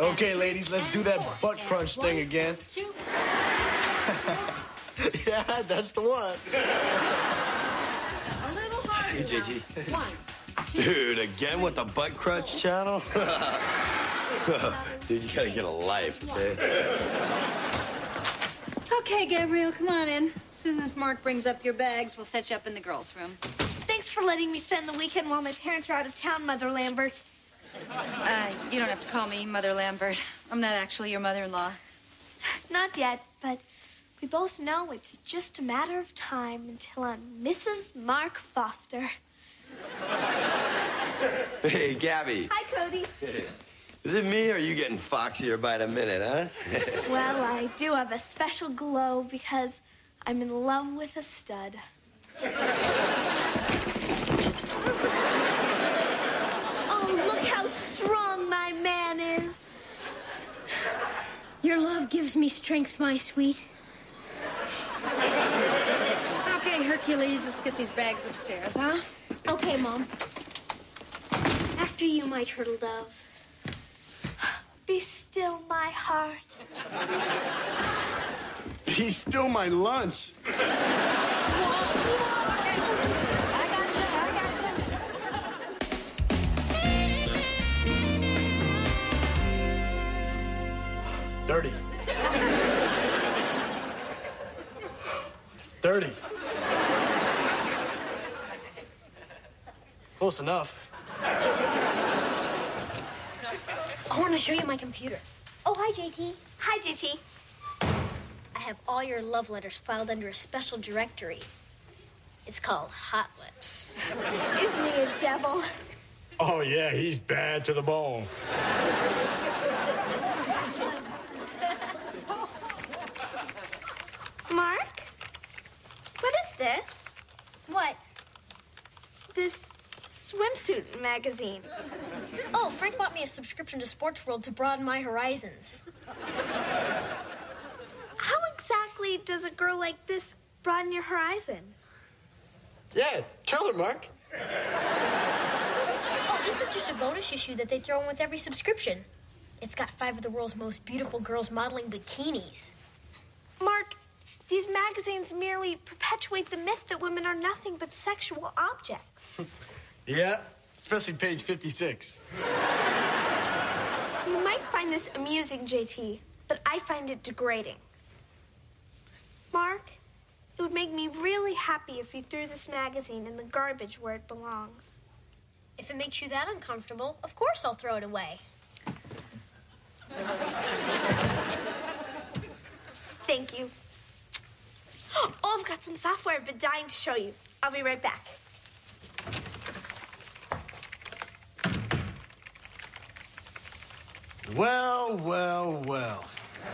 Okay, ladies, let's do that butt crunch thing again. Yeah, that's the one. A little harder. Hey, JG. 1, 2. Dude, again with the butt crunch channel? Dude, you gotta get a life, okay? Okay, Gabrielle, come on in. As soon as Mark brings up your bags, we'll set you up in the girls' room. Thanks for letting me spend the weekend while my parents are out of town, Mother Lambert. You don't have to call me Mother Lambert. I'm not actually your mother-in-law. Not yet, but we both know it's just a matter of time until I'm Mrs. Mark Foster. Hey, Gabby. Hi, Cody. Is it me, or are you getting foxier by the minute, huh? Well, I do have a special glow because I'm in love with a stud. Oh, look how strong my man is. Your love gives me strength, my sweet. Okay, Hercules, let's get these bags upstairs, huh? Okay, Mom. After you, my turtle dove. Be still, my heart. Be still my lunch. I got you. Dirty. Dirty. Close enough. I want to show you my computer. Oh, hi, JT. Hi, JT. I have all your love letters filed under a special directory. It's called Hot Lips. Isn't he a devil? Oh, yeah, he's bad to the bone. Mark? What is this? What? This swimsuit magazine. Oh, Frank bought me a subscription to Sports World to broaden my horizons. How exactly does a girl like this broaden your horizons? Yeah, tell her, Mark. Oh, this is just a bonus issue that they throw in with every subscription. It's got 5 of the world's most beautiful girls modeling bikinis. Mark, these magazines merely perpetuate the myth that women are nothing but sexual objects. Yeah, especially page 56. You might find this amusing, JT, but I find it degrading. Mark, it would make me really happy if you threw this magazine in the garbage where it belongs. If it makes you that uncomfortable, of course I'll throw it away. Thank you. Oh, I've got some software I've been dying to show you. I'll be right back. Well, well, well.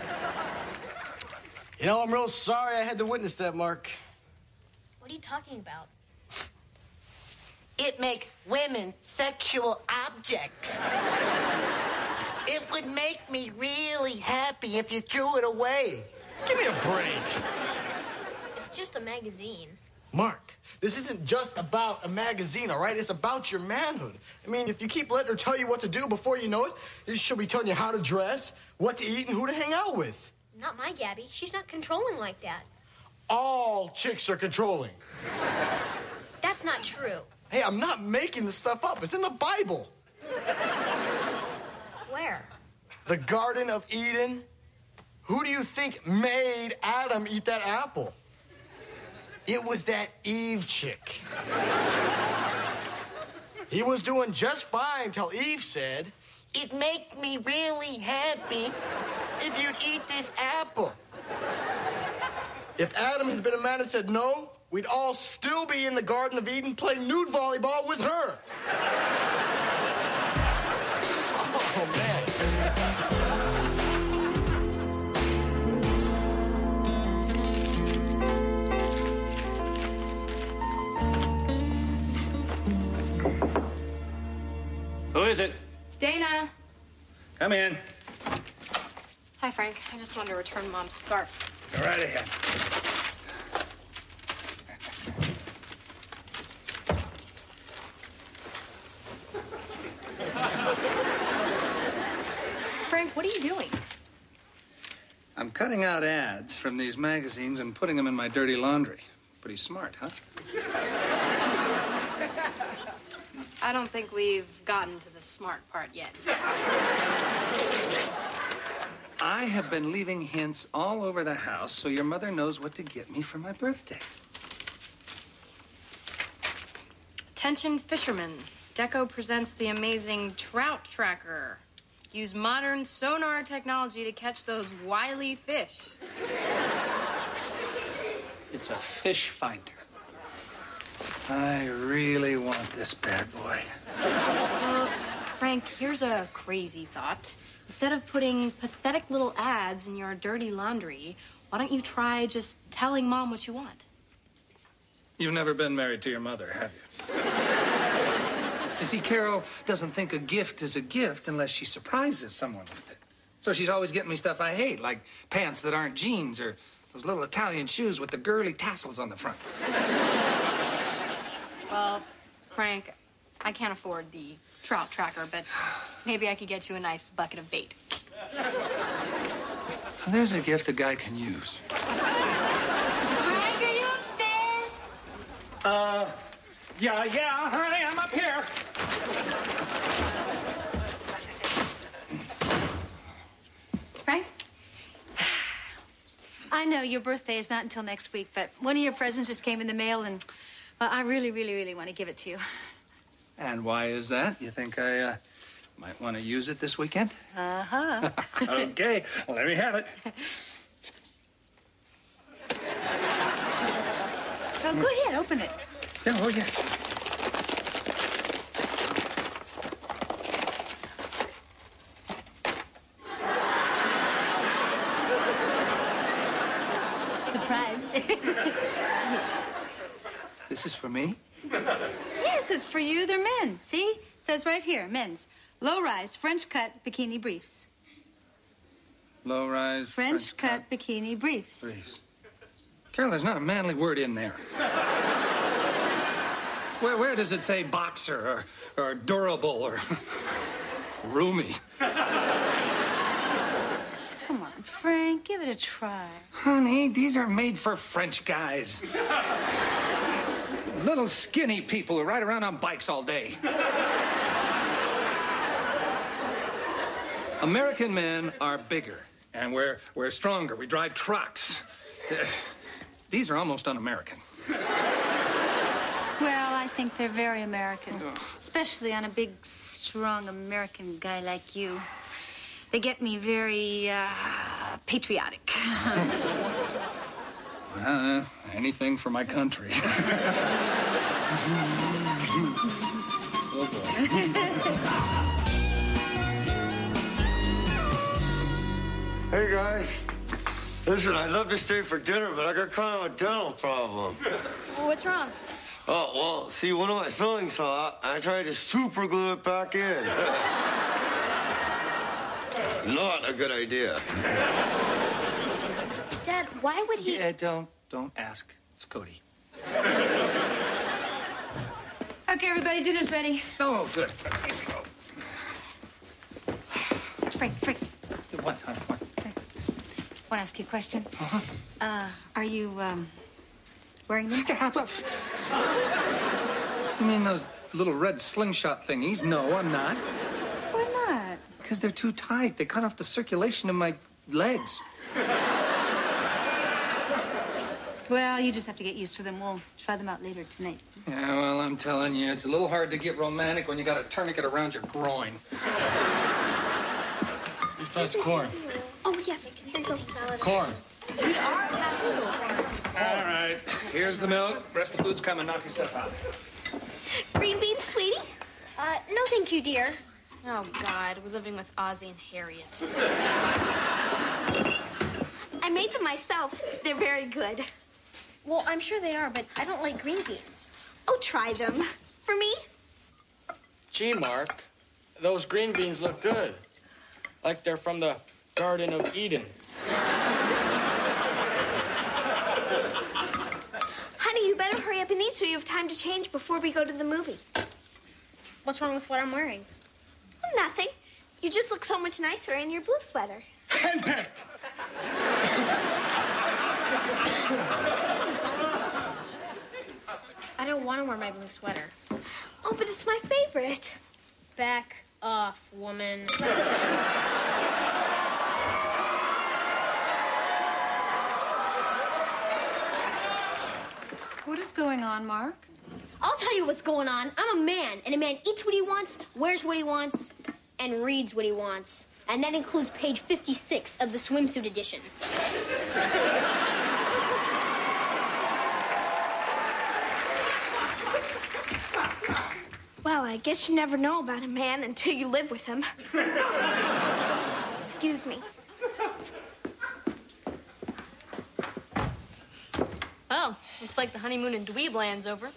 You know, I'm real sorry I had to witness that, Mark. What are you talking about? It makes women sexual objects. It would make me really happy if you threw it away. Give me a break. It's just a magazine. Mark, this isn't just about a magazine, all right? It's about your manhood. I mean, if you keep letting her tell you what to do before you know it, she'll be telling you how to dress, what to eat, and who to hang out with. Not my Gabby. She's not controlling like that. All chicks are controlling. That's not true. Hey, I'm not making this stuff up. It's in the Bible. Where? The Garden of Eden. Who do you think made Adam eat that apple? It was that Eve chick. He was doing just fine till Eve said, It'd make me really happy if you'd eat this apple. if Adam had been a man and said no, we'd all still be in the Garden of Eden playing nude volleyball with her. Oh, man. Who is it? Dana. Come in. Hi, Frank. I just wanted to return Mom's scarf. Go right ahead. Frank, what are you doing? I'm cutting out ads from these magazines and putting them in my dirty laundry. Pretty smart, huh? I don't think we've gotten to the smart part yet. I have been leaving hints all over the house so your mother knows what to get me for my birthday. Attention fishermen. Deco presents the amazing Trout Tracker. Use modern sonar technology to catch those wily fish. It's a fish finder. I really want this bad boy. Well, Frank, here's a crazy thought. Instead of putting pathetic little ads in your dirty laundry, why don't you try just telling Mom what you want? You've never been married to your mother, have you? You see, Carol doesn't think a gift is a gift unless she surprises someone with it. So she's always getting me stuff I hate, like pants that aren't jeans or those little Italian shoes with the girly tassels on the front. Well, Frank, I can't afford the Trout Tracker, but maybe I could get you a nice bucket of bait. There's a gift a guy can use. Frank, are you upstairs? Yeah, honey, I'm up here. Frank? I know your birthday is not until next week, but one of your presents just came in the mail, and well, I really, really, really want to give it to you. And why is that? You think I might want to use it this weekend? Uh-huh. Okay, let me have it. Oh, go ahead, open it. Yeah, oh, yeah. Surprise. This is for me? Yes, it's for you. They're men's. See? It says right here, men's. Low-rise, French-cut bikini briefs. Low-rise French-cut bikini briefs. briefs. Carol, there's not a manly word in there. Where does it say boxer or durable or roomy? Come on, Frank, give it a try. Honey, these are made for French guys. Little skinny people who ride around on bikes all day. American men are bigger, and we're stronger. We drive trucks. These are almost un-American. Well, I think they're very American, especially on a big, strong American guy like you. They get me very patriotic. Anything for my country. Oh, boy. Hey, guys. Listen, I'd love to stay for dinner, but I got kind of a dental problem. What's wrong? Oh, well, see, one of my fillings fell out, and I tried to super glue it back in. Not a good idea. Dad, why would he... Yeah, don't ask. It's Cody. Okay, everybody, dinner's ready. Oh, good. Frank. What, honey? What? Want to ask you a question? Uh-huh. Are you, wearing them? You mean those little red slingshot thingies? No, I'm not. Why not? Because they're too tight. They cut off the circulation in my legs. Well, you just have to get used to them. We'll try them out later tonight. Yeah, well, I'm telling you, it's a little hard to get romantic when you got a tourniquet around your groin. Here's plus corn. Oh, yeah. There you go. Corn. We are passing corn. All right, here's the milk. Rest of the food's coming. Knock yourself out. Green beans, sweetie? No thank you, dear. Oh, God, we're living with Ozzie and Harriet. I made them myself. They're very good. Well, I'm sure they are, but I don't like green beans. Oh, try them. For me? Gee, Mark, those green beans look good. Like they're from the Garden of Eden. Honey, you better hurry up and eat so you have time to change before we go to the movie. What's wrong with what I'm wearing? Nothing. You just look so much nicer in your blue sweater. Henpecked! I don't want to wear my blue sweater. Oh, but it's my favorite. Back off, woman. What is going on, Mark? I'll tell you what's going on. I'm a man, and a man eats what he wants, wears what he wants, and reads what he wants. And that includes page 56 of the swimsuit edition. Well, I guess you never know about a man until you live with him. Excuse me. Oh, looks like the honeymoon in Dweebland's over.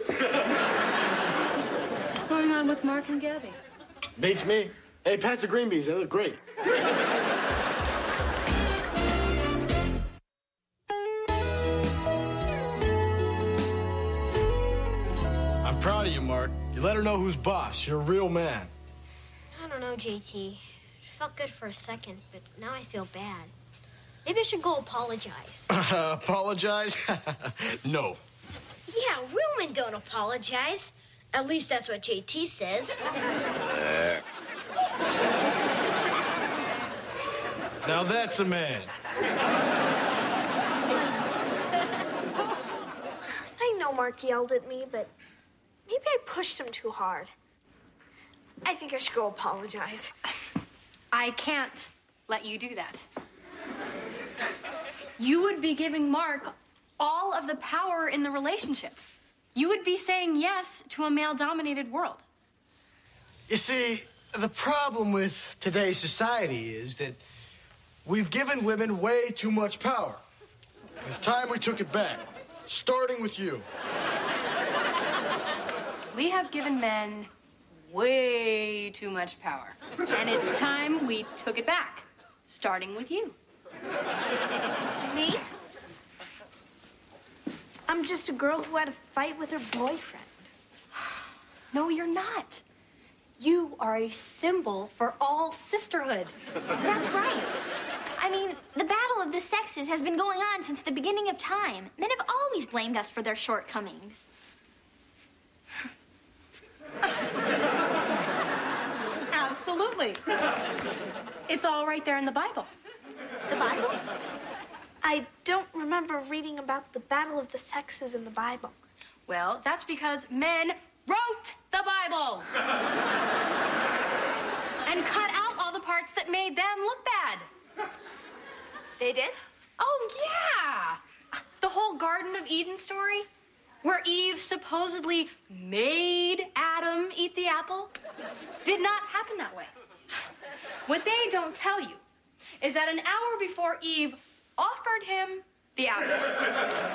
What's going on with Mark and Gabby? Beats me. Hey, pass the green beans. They look great. I'm proud of you, Mark. You let her know who's boss. You're a real man. I don't know, JT. It felt good for a second, but now I feel bad. Maybe I should go apologize. Apologize? No. Yeah, real men don't apologize. At least that's what JT says. Now that's a man. I know Mark yelled at me, but maybe I pushed him too hard. I think I should go apologize. I can't let you do that. You would be giving Mark all of the power in the relationship. You would be saying yes to a male-dominated world. You see, the problem with today's society is that we've given women way too much power. It's time we took it back, starting with you. We have given men way too much power. And it's time we took it back, starting with you. Me? I'm just a girl who had a fight with her boyfriend. No, you're not. You are a symbol for all sisterhood. That's right. I mean, the battle of the sexes has been going on since the beginning of time. Men have always blamed us for their shortcomings. Absolutely. It's all right there in the Bible. The Bible? I don't remember reading about the battle of the sexes in the Bible. Well, that's because men wrote the Bible. And cut out all the parts that made them look bad. They did? Oh, yeah. The whole Garden of Eden story, where Eve supposedly made Adam eat the apple, did not happen that way. What they don't tell you is that an hour before Eve offered him the apple,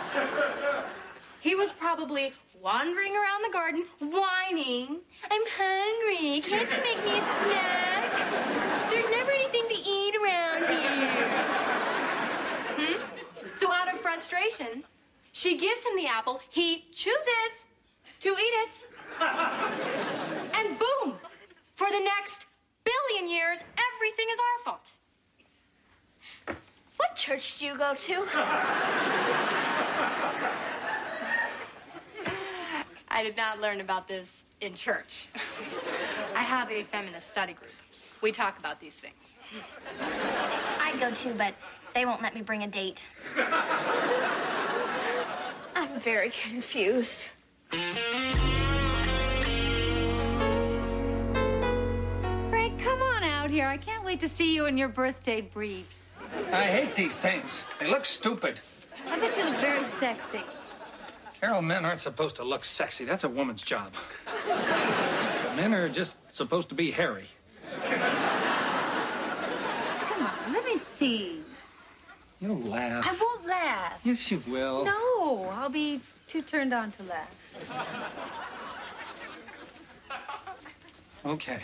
he was probably wandering around the garden, whining, "I'm hungry. Can't you make me a snack? There's never anything to eat around here." So out of frustration, she gives him the apple. He chooses to eat it. And boom, for the next billion years, everything is our fault. What church do you go to? I did not learn about this in church. I have a feminist study group. We talk about these things. I'd go too, but they won't let me bring a date. I'm very confused. Frank, come on out here. I can't wait to see you in your birthday briefs. I hate these things. They look stupid. I bet you look very sexy. Carol, men aren't supposed to look sexy. That's a woman's job. The men are just supposed to be hairy. Come on, let me see. You'll laugh. I won't laugh. Yes, you will. No, I'll be too turned on to laugh. Okay.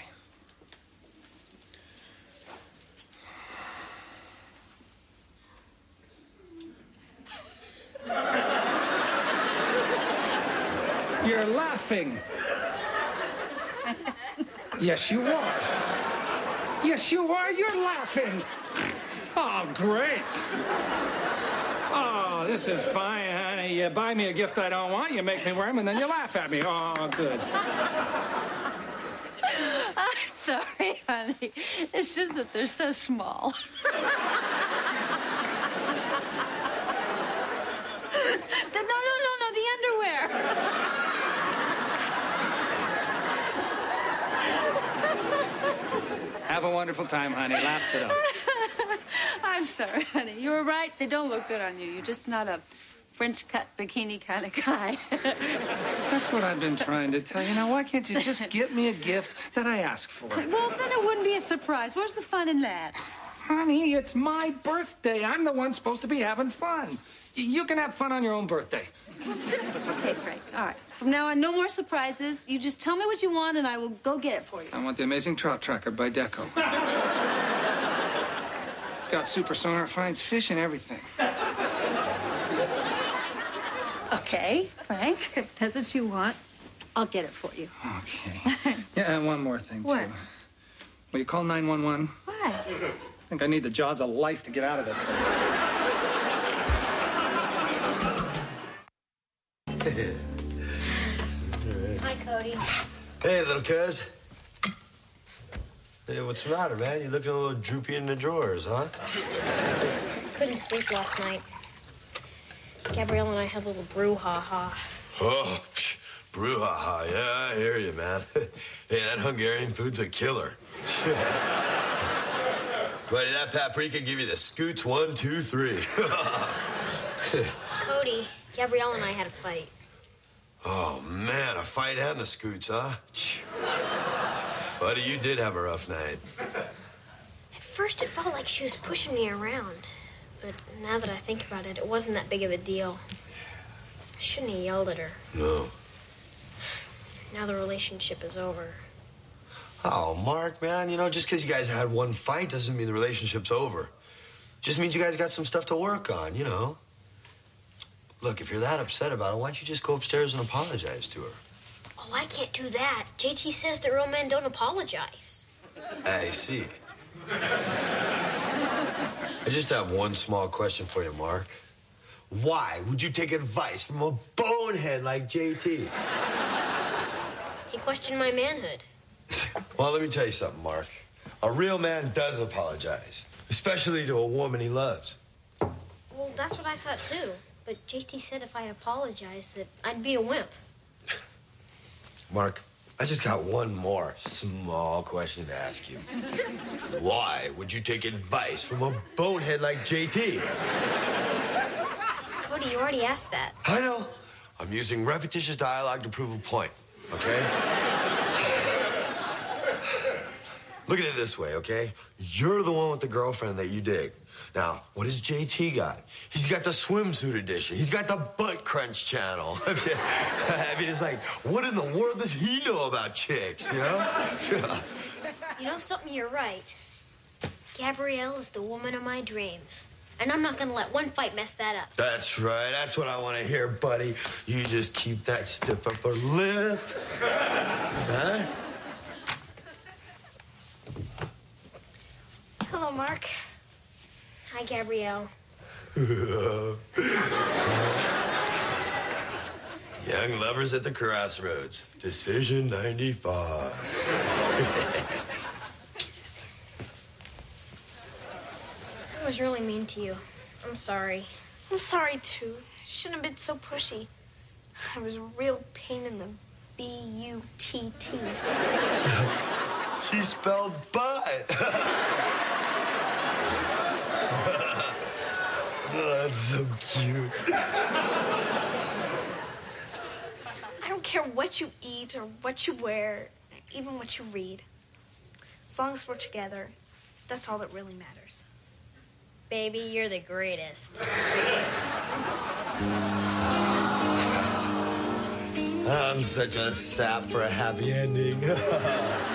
You're laughing. Yes, you are. Yes, you are. You're laughing. Oh, great. Oh, this is fine, honey. You buy me a gift I don't want, you make me wear them, and then you laugh at me. Oh, good. I'm sorry, honey. It's just that they're so small. No, the underwear. Have a wonderful time, honey. Laugh it up. I'm sorry, honey. You were right. They don't look good on you. You're just not a French cut bikini kind of guy. That's what I've been trying to tell you. Now, why can't you just get me a gift that I ask for? Well, then it wouldn't be a surprise. Where's the fun in that? Honey, it's my birthday. I'm the one supposed to be having fun. You can have fun on your own birthday. Okay, Frank. All right. From now on, no more surprises. You just tell me what you want, and I will go get it for you. I want the Amazing Trout Tracker by Deco. It's got super sonar, finds fish and everything. Okay, Frank, if that's what you want, I'll get it for you. Okay. Yeah, and one more thing, What? too. Will you call 911? Why? I think I need the jaws of life to get out of this thing. Hi, Cody. Hey, little cuz. Hey, what's the matter, man? You looking a little droopy in the drawers, huh? Couldn't sleep last night. Gabrielle and I had a little brouhaha. Oh, brouhaha. Yeah, I hear you, man. Hey, that Hungarian food's a killer. Buddy, that paprika give you the scoots 1, 2, 3. Cody, Gabrielle and I had a fight. Oh, man, a fight and the scoots, huh? Buddy, you did have a rough night. At first, it felt like she was pushing me around. But now that I think about it, it wasn't that big of a deal. I shouldn't have yelled at her. No. Now the relationship is over. Oh, Mark, man, you know, just because you guys had one fight doesn't mean the relationship's over. Just means you guys got some stuff to work on, you know. Look, if you're that upset about it, why don't you just go upstairs and apologize to her? Oh, I can't do that. JT says that real men don't apologize. I see. I just have one small question for you, Mark. Why would you take advice from a bonehead like JT? He questioned my manhood. Well, let me tell you something, Mark. A real man does apologize, especially to a woman he loves. Well, that's what I thought, too. But JT said if I apologized, that I'd be a wimp. Mark, I just got one more small question to ask you. Why would you take advice from a bonehead like JT? Cody, you already asked that. I know. I'm using repetitious dialogue to prove a point, okay? Look at it this way, okay? You're the one with the girlfriend that you dig. Now, what has JT got? He's got the swimsuit edition. He's got the butt crunch channel. I mean, it's like, what in the world does he know about chicks, you know? You know something, you're right. Gabrielle is the woman of my dreams. And I'm not gonna let one fight mess that up. That's right. That's what I want to hear, buddy. You just keep that stiff upper lip. Huh? Hello, Mark. Hi, Gabrielle. Young lovers at the crossroads. Decision 95. I was really mean to you. I'm sorry. I'm sorry, too. I shouldn't have been so pushy. I was a real pain in the B-U-T-T. She spelled butt. Oh, that's so cute. I don't care what you eat or what you wear, even what you read. As long as we're together, that's all that really matters. Baby, you're the greatest. I'm such a sap for a happy ending.